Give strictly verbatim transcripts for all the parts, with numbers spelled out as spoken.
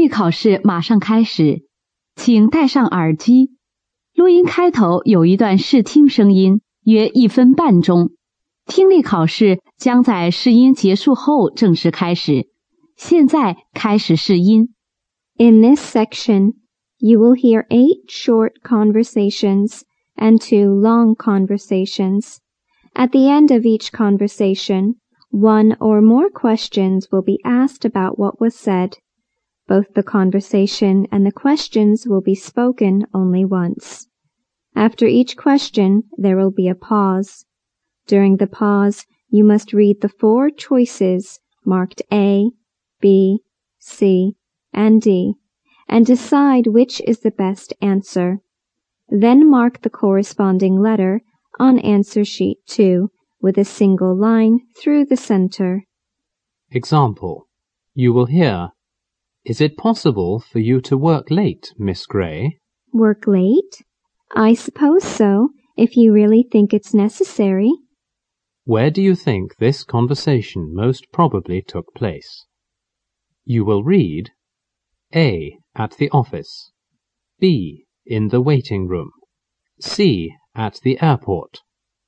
力考试马上开始，请戴上耳机。录音开头有一段试听声音，约一分半钟。听力考试将在试音结束后正式开始。现在开始试音。 In this section, you will hear eight short conversations and two long conversations. At the end of each conversation, one or more questions will be asked about what was said. Both the conversation and the questions will be spoken only once. After each question, there will be a pause. During the pause, you must read the four choices marked A, B, C, and D, and decide which is the best answer. Then mark the corresponding letter on answer sheet two with a single line through the center. Example. You will hear, "Is it possible for you to work late, Miss Gray?" Work late? I suppose so, if you really think it's necessary. Where do you think this conversation most probably took place? You will read, A. At the office, B. In the waiting room, C. At the airport,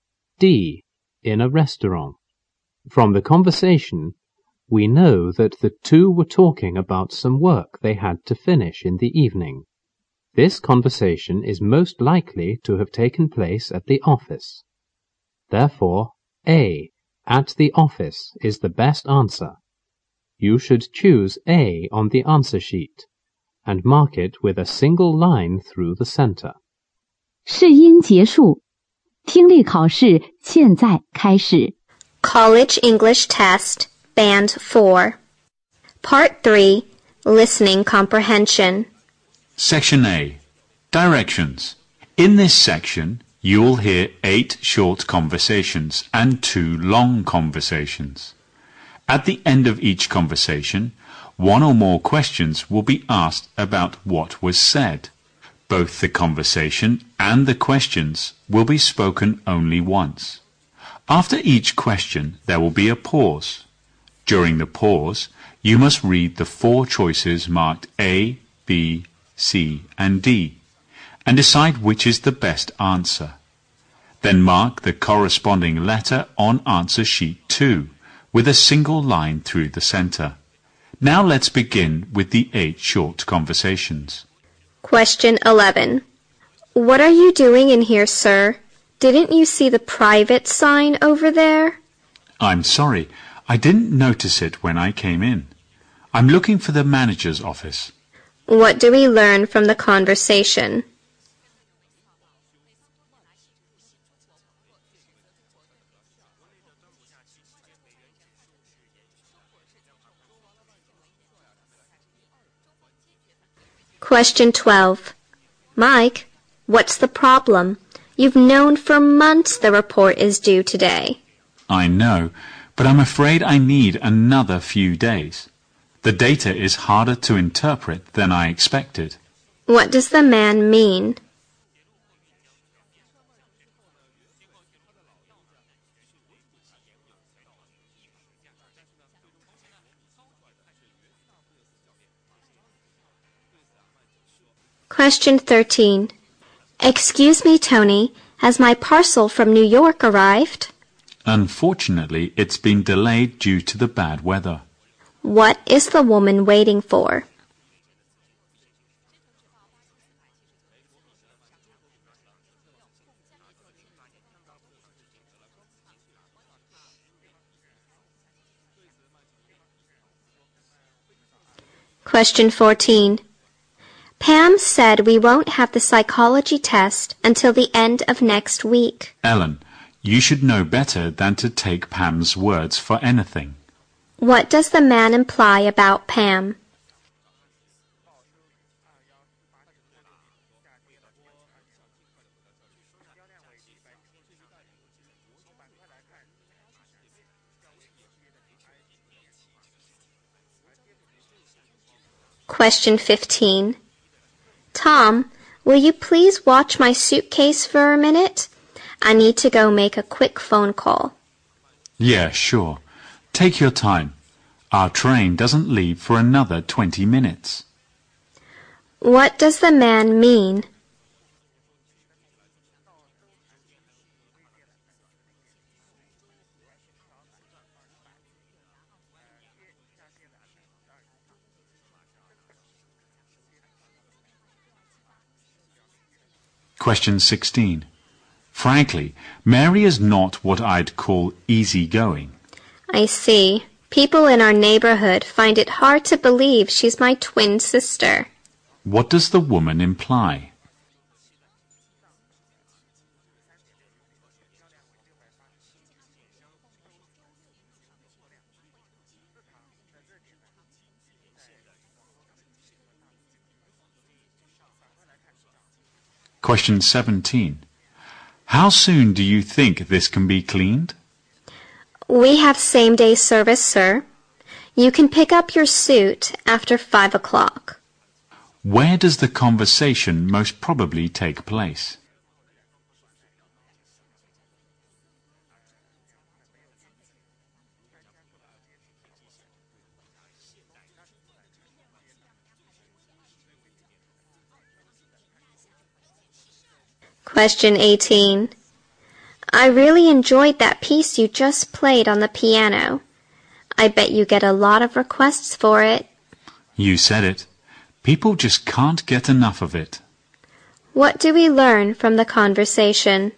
D. In a restaurant. From the conversation, we know that the two were talking about some work they had to finish in the evening. This conversation is most likely to have taken place at the office. Therefore, A. At the office is the best answer. You should choose A on the answer sheet and mark it with a single line through the center. 试音结束，听力考试现在开始。 College English Test, Band four. Part three, Listening Comprehension. Section A, Directions. In this section, you will hear eight short conversations and two long conversations. At the end of each conversation, one or more questions will be asked about what was said. Both the conversation and the questions will be spoken only once. After each question, there will be a pause. During the pause, you must read the four choices marked A, B, C, and D, and decide which is the best answer. Then mark the corresponding letter on answer sheet two, with a single line through the center. Now let's begin with the eight short conversations. Question eleven. What are you doing in here, sir? Didn't you see the private sign over there? I'm sorry, I didn't notice it when I came in. I'm looking for the manager's office. What do we learn from the conversation? Question twelve. Mike, what's the problem? You've known for months the report is due today. I know, but I'm afraid I need another few days. The data is harder to interpret than I expected. What does the man mean? Question thirteen. Excuse me, Tony, has my parcel from New York arrived? Unfortunately, it's been delayed due to the bad weather. What is the woman waiting for? Question fourteen. Pam said we won't have the psychology test until the end of next week. Ellen, you should know better than to take Pam's words for anything. What does the man imply about Pam? Question fifteen. Tom, will you please watch my suitcase for a minute? I need to go make a quick phone call. Yeah, sure. Take your time. Our train doesn't leave for another twenty minutes. What does the man mean? Question sixteen. Frankly, Mary is not what I'd call easygoing. I see. People in our neighborhood find it hard to believe she's my twin sister. What does the woman imply? Question seventeen. How soon do you think this can be cleaned? We have same-day service, sir. You can pick up your suit after five o'clock. Where does the conversation most probably take place? Question eighteen. I really enjoyed that piece you just played on the piano. I bet you get a lot of requests for it. You said it. People just can't get enough of it. What do we learn from the conversation?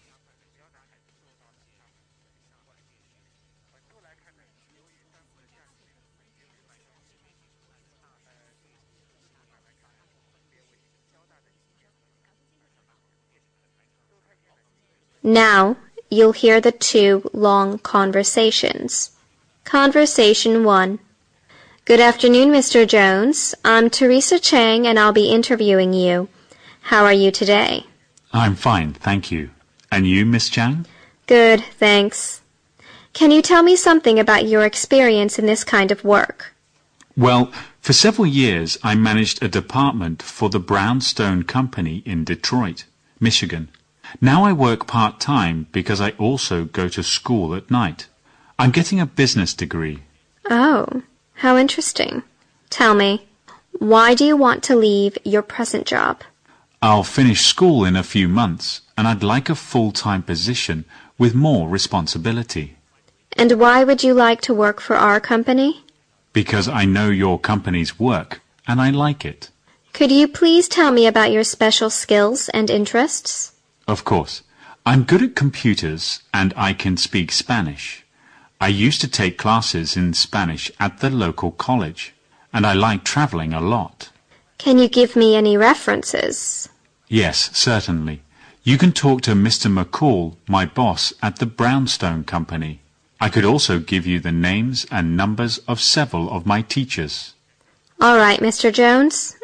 Now, you'll hear the two long conversations. Conversation one. Good afternoon, Mister Jones. I'm Teresa Chang, and I'll be interviewing you. How are you today? I'm fine, thank you. And you, Miss Chang? Good, thanks. Can you tell me something about your experience in this kind of work? Well, for several years I managed a department for the Brownstone Company in Detroit, Michigan. Now I work part-time because I also go to school at night. I'm getting a business degree. Oh, how interesting. Tell me, why do you want to leave your present job? I'll finish school in a few months, and I'd like a full-time position with more responsibility. And why would you like to work for our company? Because I know your company's work, and I like it. Could you please tell me about your special skills and interests? Of course. I'm good at computers, and I can speak Spanish. I used to take classes in Spanish at the local college, and I like traveling a lot. Can you give me any references? Yes, certainly. You can talk to Mister McCall, my boss at the Brownstone Company. I could also give you the names and numbers of several of my teachers. All right, Mister Jones.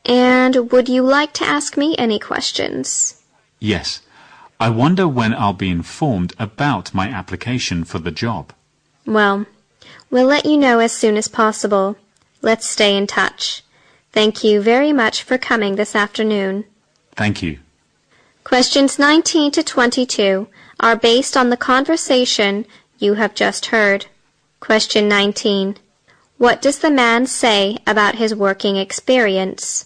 And would you like to ask me any questions? Yes. I wonder when I'll be informed about my application for the job. Well, we'll let you know as soon as possible. Let's stay in touch. Thank you very much for coming this afternoon. Thank you. Questions nineteen to twenty-two are based on the conversation you have just heard. Question nineteen. What does the man say about his working experience?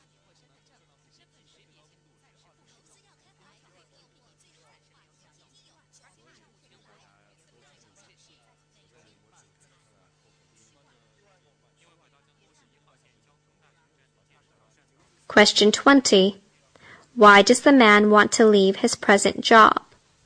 Question twenty. Why does the man want to leave his present job?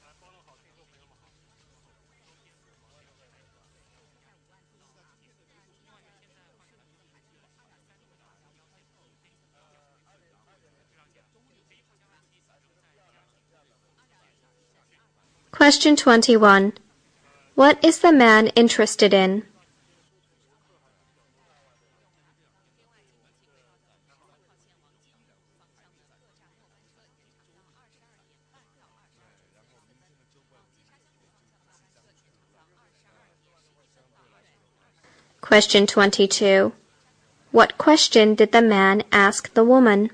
Question twenty-one. What is the man interested in? Question twenty-two. What question did the man ask the woman?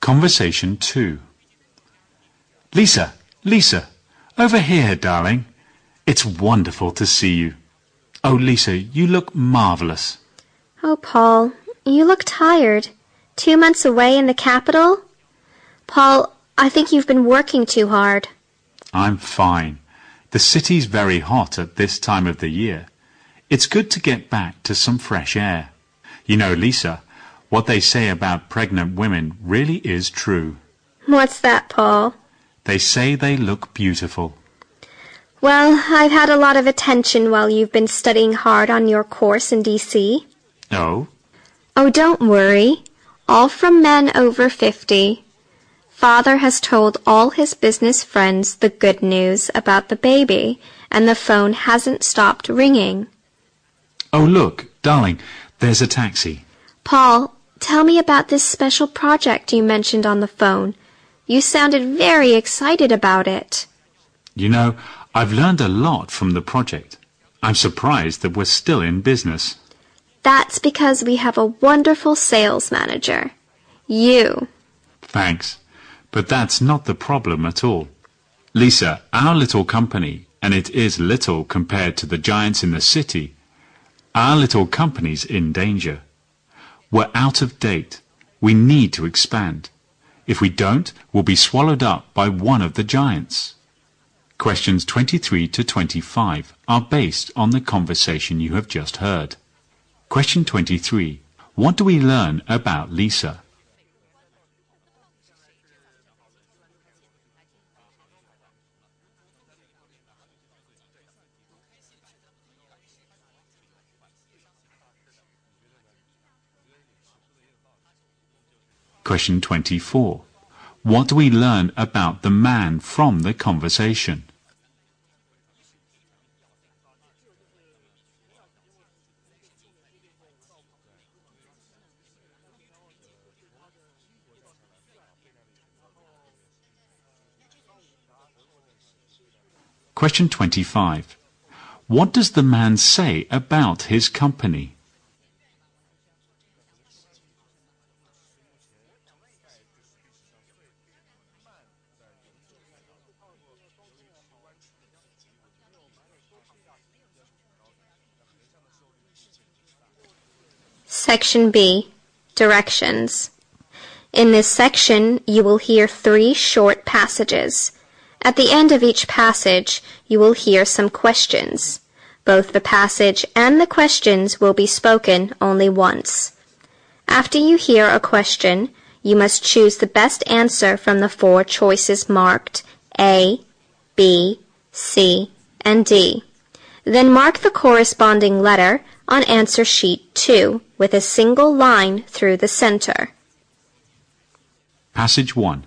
Conversation two. Lisa, Lisa, over here, darling. It's wonderful to see you. Oh, Lisa, you look marvelous. Oh, Paul, you look tired. Two months away in the capital? Paul, I think you've been working too hard. I'm fine. The city's very hot at this time of the year. It's good to get back to some fresh air. You know, Lisa, what they say about pregnant women really is true. What's that, Paul? They say they look beautiful. Well, I've had a lot of attention while you've been studying hard on your course in D C. Oh? Oh, don't worry. All from men over fifty. Father has told all his business friends the good news about the baby, and the phone hasn't stopped ringing. Oh, look, darling, there's a taxi. Paul, tell me about this special project you mentioned on the phone. You sounded very excited about it. You know, I've learned a lot from the project. I'm surprised that we're still in business. That's because we have a wonderful sales manager. You. Thanks. But that's not the problem at all. Lisa, our little company, and it is little compared to the giants in the city, our little company's in danger. We're out of date. We need to expand. If we don't, we'll be swallowed up by one of the giants. Questions twenty-three to twenty-five are based on the conversation you have just heard. Question twenty-three. What do we learn about Lisa? Question twenty-four. What do we learn about the man from the conversation? Question twenty-five. What does the man say about his company? Section B. Directions. In this section, you will hear three short passages. At the end of each passage, you will hear some questions. Both the passage and the questions will be spoken only once. After you hear a question, you must choose the best answer from the four choices marked A, B, C, and D. Then mark the corresponding letter on answer sheet two with a single line through the center. Passage one.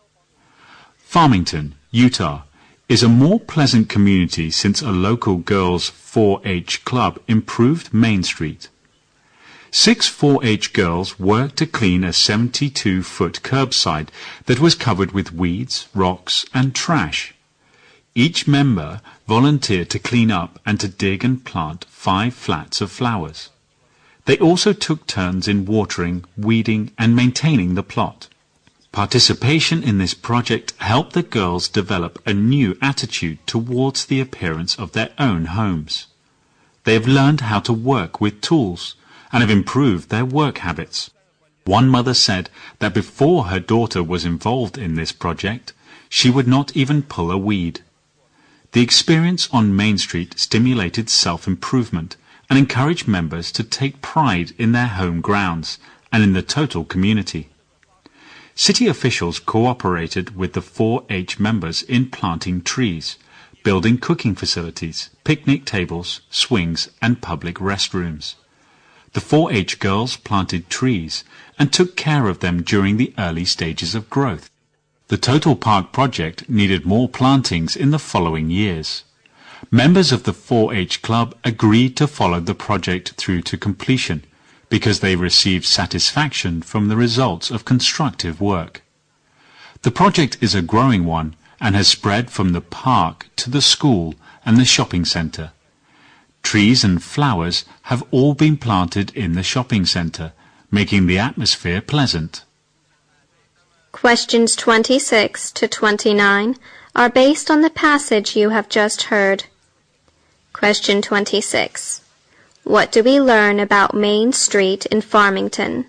Farmington, Utah, is a more pleasant community since a local girls' four H club improved Main Street. Six four H girls worked to clean a seventy-two foot curbside that was covered with weeds, rocks, and trash. Each member volunteered to clean up and to dig and plant five flats of flowers. They also took turns in watering, weeding, and maintaining the plot. Participation in this project helped the girls develop a new attitude towards the appearance of their own homes. They have learned how to work with tools and have improved their work habits. One mother said that before her daughter was involved in this project, she would not even pull a weed. The experience on Main Street stimulated self-improvement and encouraged members to take pride in their home grounds and in the total community. City officials cooperated with the four H members in planting trees, building cooking facilities, picnic tables, swings, and public restrooms. The four H girls planted trees and took care of them during the early stages of growth. The Total Park project needed more plantings in the following years. Members of the four H club agreed to follow the project through to completion because they received satisfaction from the results of constructive work. The project is a growing one and has spread from the park to the school and the shopping centre. Trees and flowers have all been planted in the shopping centre, making the atmosphere pleasant. Questions twenty-six to twenty-nine are based on the passage you have just heard. Question twenty-six. What do we learn about Main Street in Farmington?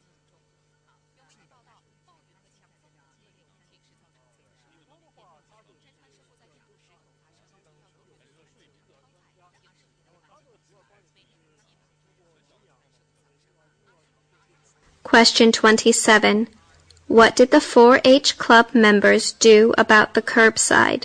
Question twenty-seven. What did the four H Club members do about the curbside?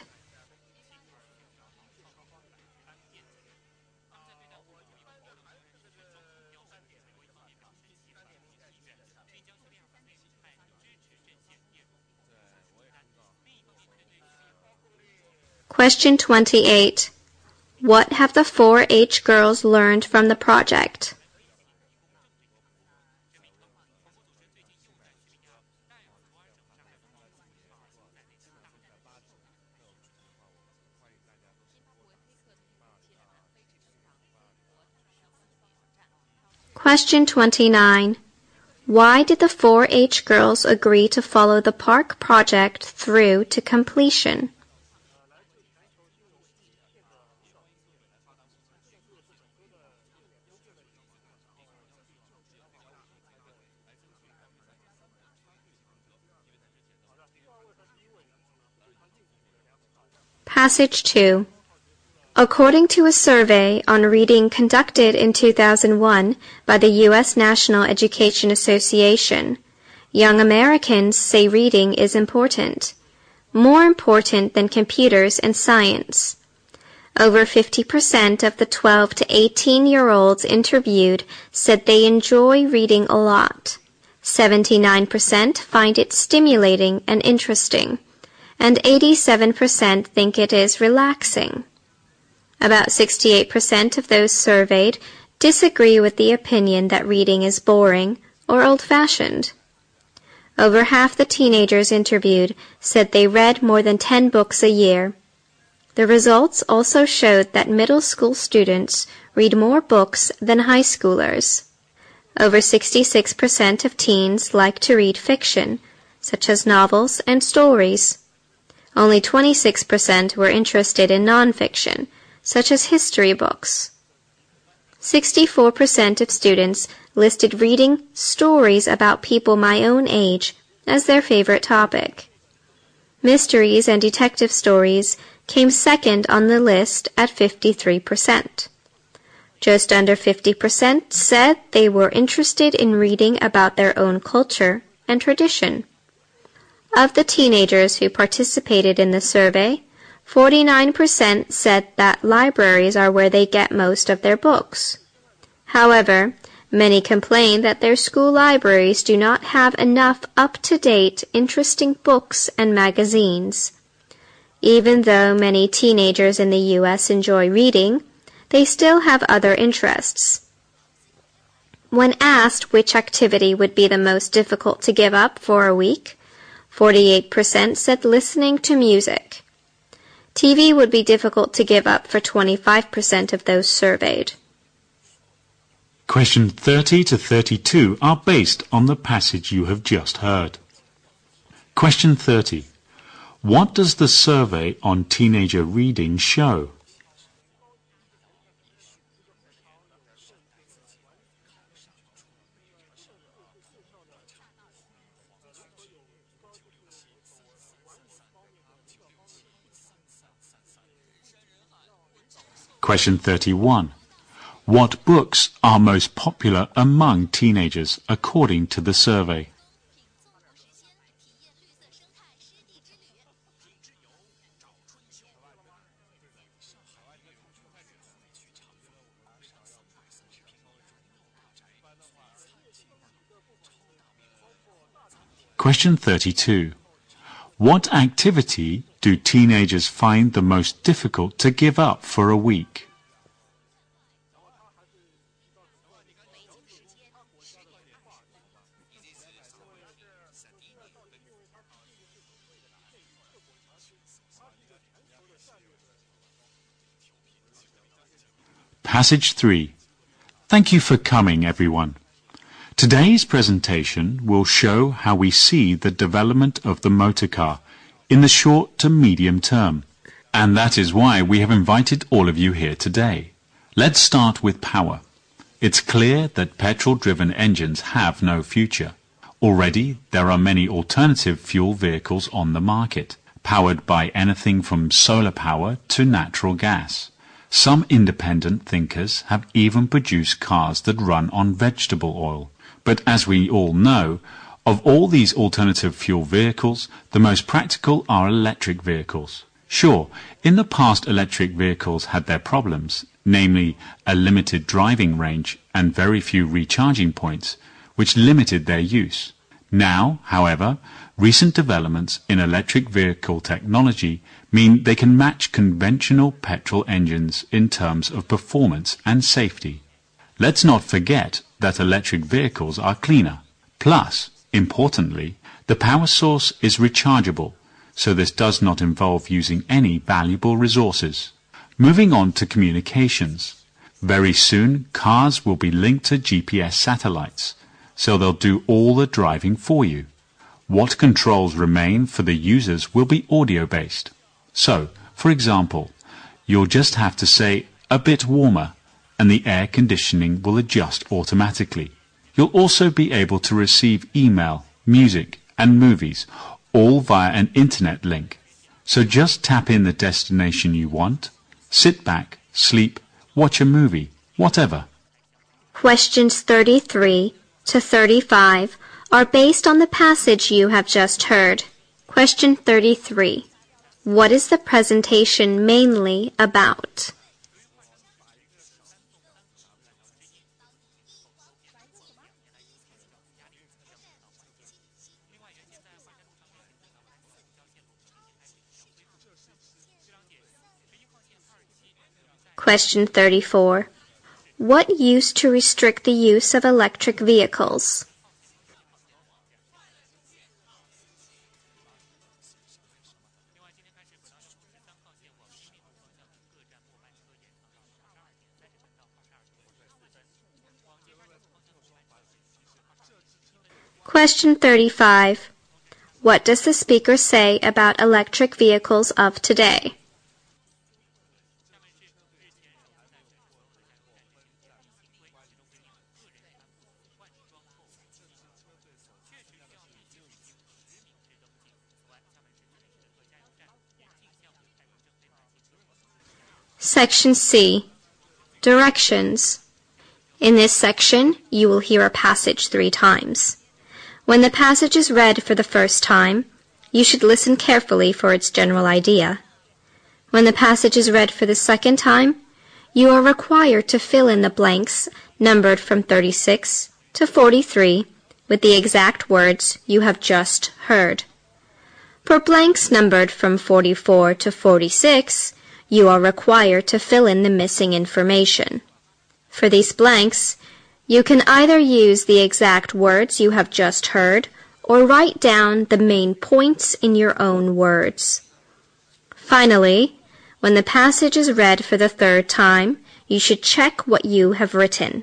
Question twenty-eight. What have the four H girls learned from the project? Question twenty-nine. Why did the four H girls agree to follow the park project through to completion? Passage two. According to a survey on reading conducted in two thousand one by the U S National Education Association, young Americans say reading is important, more important than computers and science. Over fifty percent of the twelve to eighteen-year-olds interviewed said they enjoy reading a lot. seventy-nine percent find it stimulating and interesting, and eighty-seven percent think it is relaxing. About sixty-eight percent of those surveyed disagree with the opinion that reading is boring or old-fashioned. Over half the teenagers interviewed said they read more than ten books a year. The results also showed that middle school students read more books than high schoolers. Over sixty-six percent of teens like to read fiction, such as novels and stories. Only twenty-six percent were interested in nonfiction, such as history books. sixty-four percent of students listed reading stories about people my own age as their favorite topic. Mysteries and detective stories came second on the list at fifty-three percent. Just under fifty percent said they were interested in reading about their own culture and tradition. Of the teenagers who participated in the survey, forty-nine percent said that libraries are where they get most of their books. However, many complain that their school libraries do not have enough up-to-date, interesting books and magazines. Even though many teenagers in the U S enjoy reading, they still have other interests. When asked which activity would be the most difficult to give up for a week, forty-eight percent said listening to music. T V would be difficult to give up for twenty-five percent of those surveyed. Question thirty to thirty-two are based on the passage you have just heard. Question thirty. What does the survey on teenager reading show? Question thirty-one. What books are most popular among teenagers according to the survey? Question thirty-two. What activity do teenagers find the most difficult to give up for a week? Passage three. Thank you for coming, everyone. Today's presentation will show how we see the development of the motor car in the short to medium term. And that is why we have invited all of you here today. Let's start with power. It's clear that petrol-driven engines have no future. Already, there are many alternative fuel vehicles on the market, powered by anything from solar power to natural gas. Some independent thinkers have even produced cars that run on vegetable oil. But as we all know, of all these alternative fuel vehicles, the most practical are electric vehicles. Sure, in the past electric vehicles had their problems, namely a limited driving range and very few recharging points, which limited their use. Now, however, recent developments in electric vehicle technology mean they can match conventional petrol engines in terms of performance and safety. Let's not forget that electric vehicles are cleaner. Plus, importantly, the power source is rechargeable, so this does not involve using any valuable resources. Moving on to communications. Very soon, cars will be linked to G P S satellites, so they'll do all the driving for you. What controls remain for the users will be audio-based. So, for example, you'll just have to say a bit warmer, and the air conditioning will adjust automatically. You'll also be able to receive email, music, and movies, all via an internet link. So just tap in the destination you want, sit back, sleep, watch a movie, whatever. Questions thirty-three to thirty-five are based on the passage you have just heard. Question thirty-three. What is the presentation mainly about? Question thirty-four. What used to restrict the use of electric vehicles? Question thirty-five. What does the speaker say about electric vehicles of today? Section C. Directions. In this section, you will hear a passage three times. When the passage is read for the first time, you should listen carefully for its general idea. When the passage is read for the second time, you are required to fill in the blanks numbered from thirty-six to forty-three with the exact words you have just heard. For blanks numbered from forty-four to forty-six, you are required to fill in the missing information. For these blanks, you can either use the exact words you have just heard or write down the main points in your own words. Finally, when the passage is read for the third time, you should check what you have written.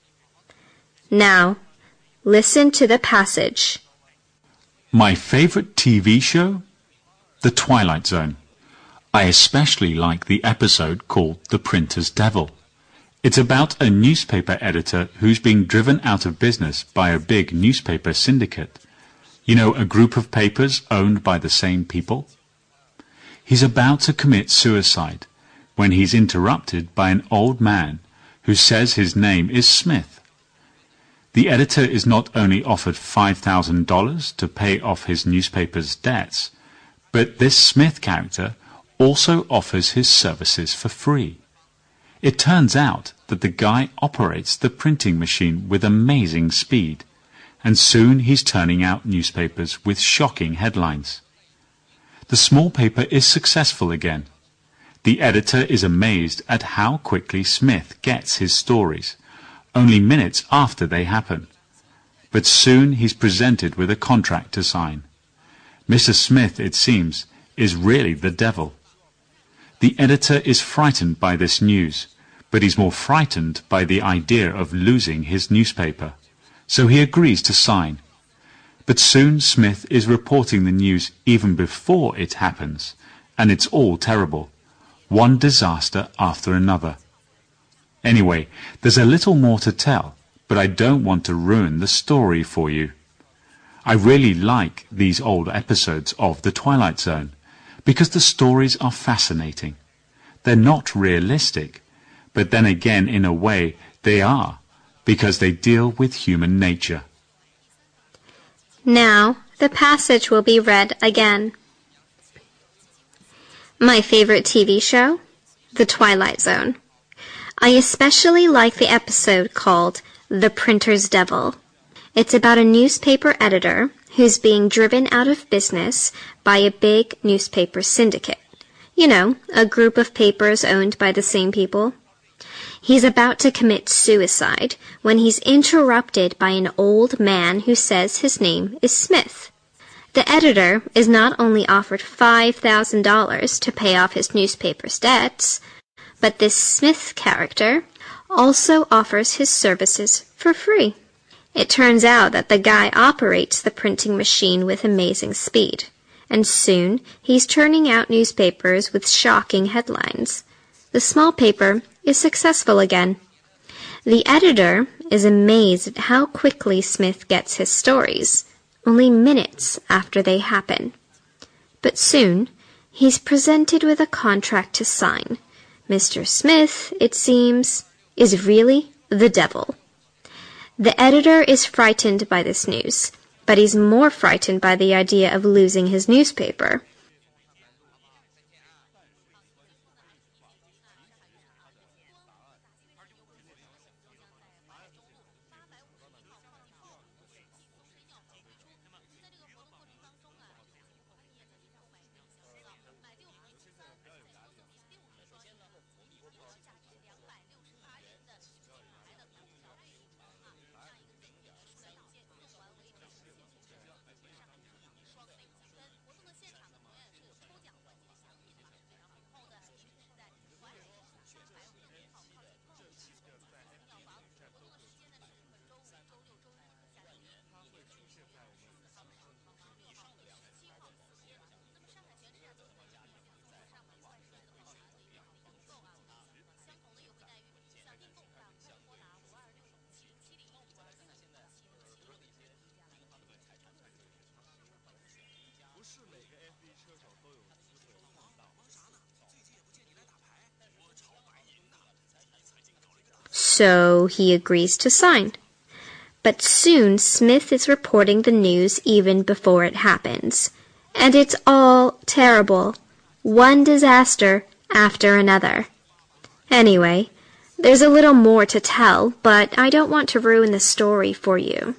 Now, listen to the passage. My favorite T V show? The Twilight Zone. I especially like the episode called The Printer's Devil. It's about a newspaper editor who's being driven out of business by a big newspaper syndicate. You know, a group of papers owned by the same people. He's about to commit suicide when he's interrupted by an old man who says his name is Smith. The editor is not only offered five thousand dollars to pay off his newspaper's debts, but this Smith character also offers his services for free. It turns out that the guy operates the printing machine with amazing speed, and soon he's turning out newspapers with shocking headlines. The small paper is successful again. The editor is amazed at how quickly Smith gets his stories, only minutes after they happen. But soon he's presented with a contract to sign. Mister Smith, it seems, is really the devil. The editor is frightened by this news, but he's more frightened by the idea of losing his newspaper. so he agrees to sign. But soon Smith is reporting the news even before it happens, and it's all terrible. One disaster after another. Anyway, there's a little more to tell, but I don't want to ruin the story for you. I really like these old episodes of The Twilight Zone, because the stories are fascinating. They're not realistic, but then again, in a way, they are, because they deal with human nature. Now, the passage will be read again. My favorite T V show? The Twilight Zone. I especially like the episode called The Printer's Devil. It's about a newspaper editor who's being driven out of business by a big newspaper syndicate. You know, a group of papers owned by the same people. He's about to commit suicide when he's interrupted by an old man who says his name is Smith. The editor is not only offered five thousand dollars to pay off his newspaper's debts, but this Smith character also offers his services for free. It turns out that the guy operates the printing machine with amazing speed, and soon he's turning out newspapers with shocking headlines. The small paper is successful again. The editor is amazed at how quickly Smith gets his stories, only minutes after they happen. But soon, he's presented with a contract to sign. Mister Smith, it seems, is really the devil. The editor is frightened by this news, but he's more frightened by the idea of losing his newspaper. So he agrees to sign. But soon Smith is reporting the news even before it happens. And it's all terrible. One disaster after another. Anyway, there's a little more to tell, but I don't want to ruin the story for you.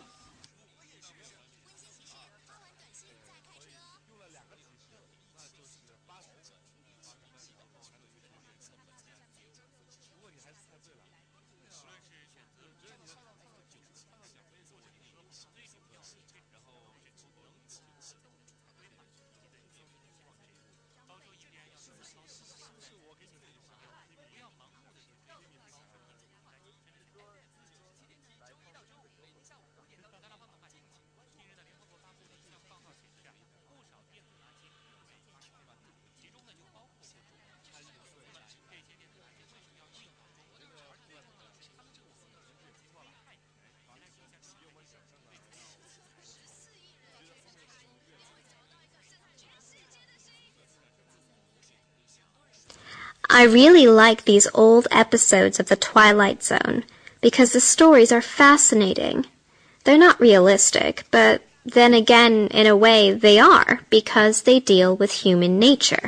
I really like these old episodes of The Twilight Zone because the stories are fascinating. They're not realistic, but then again, in a way, they are because they deal with human nature.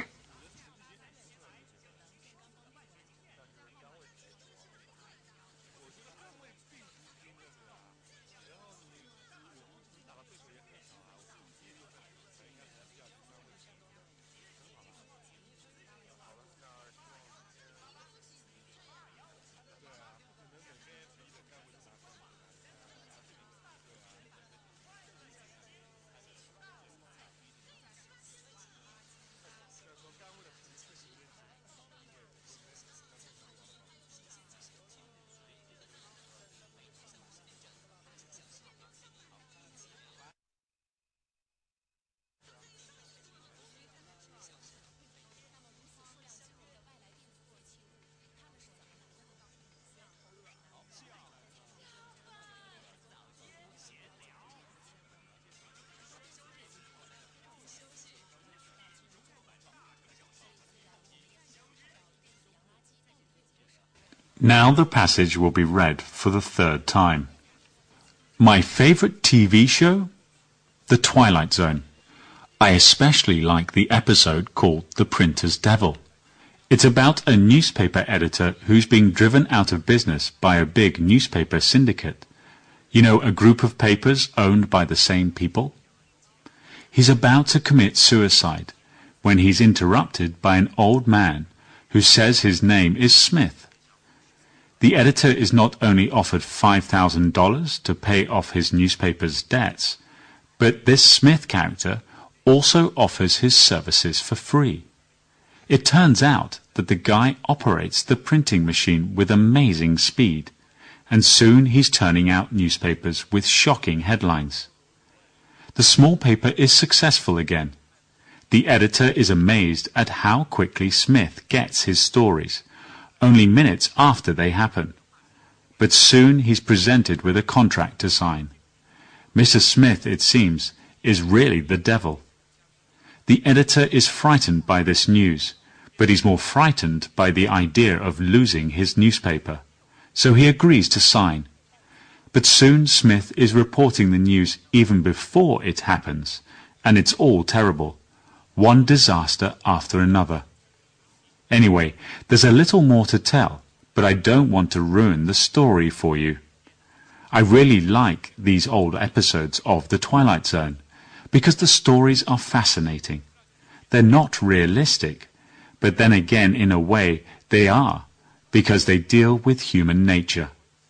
Now the passage will be read for the third time. My favorite T V show? The Twilight Zone. I especially like the episode called The Printer's Devil. It's about a newspaper editor who's being driven out of business by a big newspaper syndicate. You know, a group of papers owned by the same people? He's about to commit suicide when he's interrupted by an old man who says his name is Smith. The editor is not only offered five thousand dollars to pay off his newspaper's debts, but this Smith character also offers his services for free. It turns out that the guy operates the printing machine with amazing speed, and soon he's turning out newspapers with shocking headlines. The small paper is successful again. The editor is amazed at how quickly Smith gets his stories, only minutes after they happen. But soon he's presented with a contract to sign. Mister Smith, it seems, is really the devil. The editor is frightened by this news, but he's more frightened by the idea of losing his newspaper, so he agrees to sign. But soon Smith is reporting the news even before it happens, and it's all terrible, one disaster after another. Anyway, there's a little more to tell, but I don't want to ruin the story for you. I really like these old episodes of The Twilight Zone, because the stories are fascinating. They're not realistic, but then again, in a way, they are, because they deal with human nature.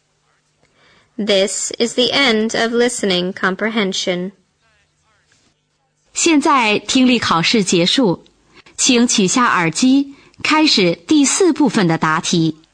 This is the end of listening comprehension. 现在听力考试结束，请取下耳机，开始第四部分的答题。